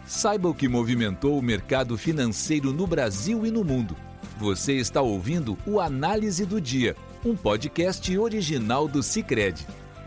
Saiba o que movimentou o mercado financeiro no Brasil e no mundo. Você está ouvindo o Análise do Dia, um podcast original do Sicredi.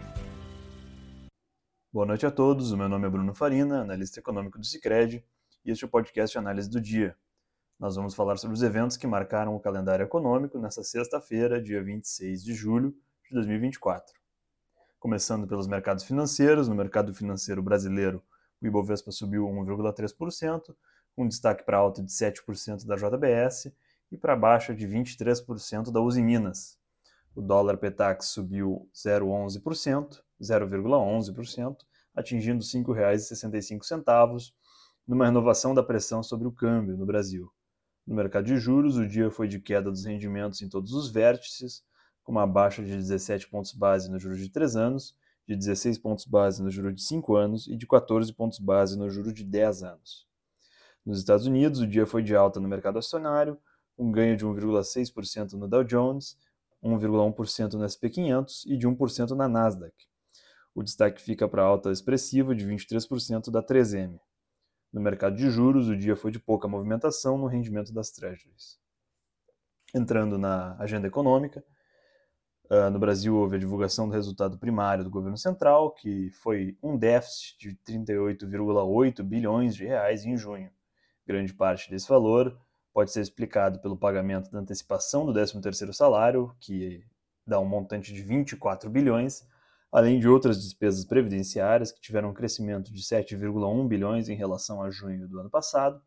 Boa noite a todos, o meu nome é Bruno Farina, analista econômico do Sicredi, e este é o podcast Análise do Dia. Nós vamos falar sobre os eventos que marcaram o calendário econômico nesta sexta-feira, dia 26 de julho de 2024. Começando pelos mercados financeiros, no mercado financeiro brasileiro, o Ibovespa subiu 1,3%, com destaque para a alta de 7% da JBS e para a baixa de 23% da Uzi Minas. O dólar Petax subiu 0,11%, atingindo R$ 5,65, numa renovação da pressão sobre o câmbio no Brasil. No mercado de juros, o dia foi de queda dos rendimentos em todos os vértices, com uma baixa de 17 pontos base no juros de 3 anos, de 16 pontos base no juro de 5 anos e de 14 pontos base no juro de 10 anos. Nos Estados Unidos, o dia foi de alta no mercado acionário, um ganho de 1,6% no Dow Jones, 1,1% no S&P 500 e de 1% na Nasdaq. O destaque fica para a alta expressiva de 23% da 3M. No mercado de juros, o dia foi de pouca movimentação no rendimento das Treasuries. Entrando na agenda econômica, no Brasil houve a divulgação do resultado primário do governo central, que foi um déficit de 38,8 bilhões de reais em junho. Grande parte desse valor pode ser explicado pelo pagamento da antecipação do 13º salário, que dá um montante de 24 bilhões, além de outras despesas previdenciárias, que tiveram um crescimento de 7,1 bilhões em relação a junho do ano passado.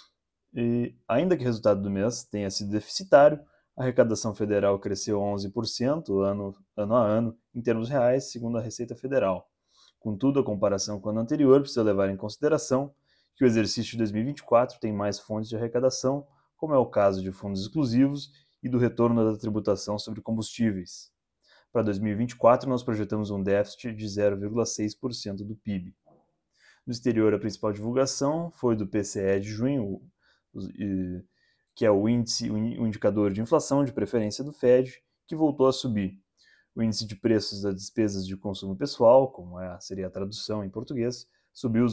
E, ainda que o resultado do mês tenha sido deficitário, a arrecadação federal cresceu 11% ano a ano em termos reais, segundo a Receita Federal. Contudo, a comparação com o ano anterior precisa levar em consideração que o exercício de 2024 tem mais fontes de arrecadação, como é o caso de fundos exclusivos e do retorno da tributação sobre combustíveis. Para 2024, nós projetamos um déficit de 0,6% do PIB. No exterior, a principal divulgação foi do PCE de junho, que é o indicador de inflação de preferência do Fed, que voltou a subir. O índice de preços das despesas de consumo pessoal, como seria a tradução em português, subiu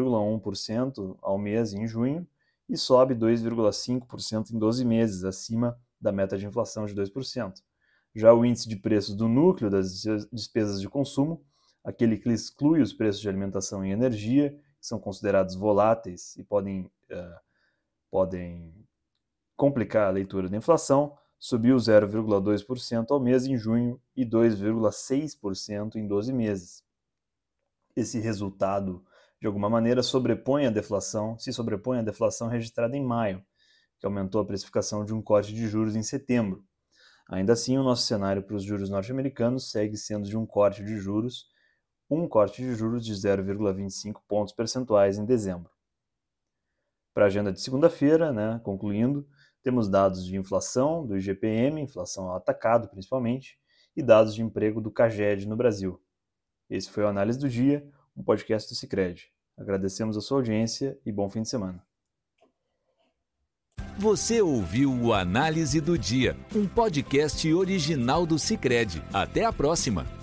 0,1% ao mês em junho e sobe 2,5% em 12 meses, acima da meta de inflação de 2%. Já o índice de preços do núcleo das despesas de consumo, aquele que exclui os preços de alimentação e energia, que são considerados voláteis e podem complicar a leitura da inflação, subiu 0,2% ao mês em junho e 2,6% em 12 meses. Esse resultado, de alguma maneira, se sobrepõe à deflação registrada em maio, que aumentou a precificação de um corte de juros em setembro. Ainda assim, o nosso cenário para os juros norte-americanos segue sendo de um corte de juros de 0,25 pontos percentuais em dezembro. Para a agenda de segunda-feira, concluindo, temos dados de inflação do IGPM, inflação ao atacado principalmente, e dados de emprego do CAGED no Brasil. Esse foi o Análise do Dia, um podcast do Sicredi. Agradecemos a sua audiência e bom fim de semana. Você ouviu o Análise do Dia, um podcast original do Sicredi. Até a próxima!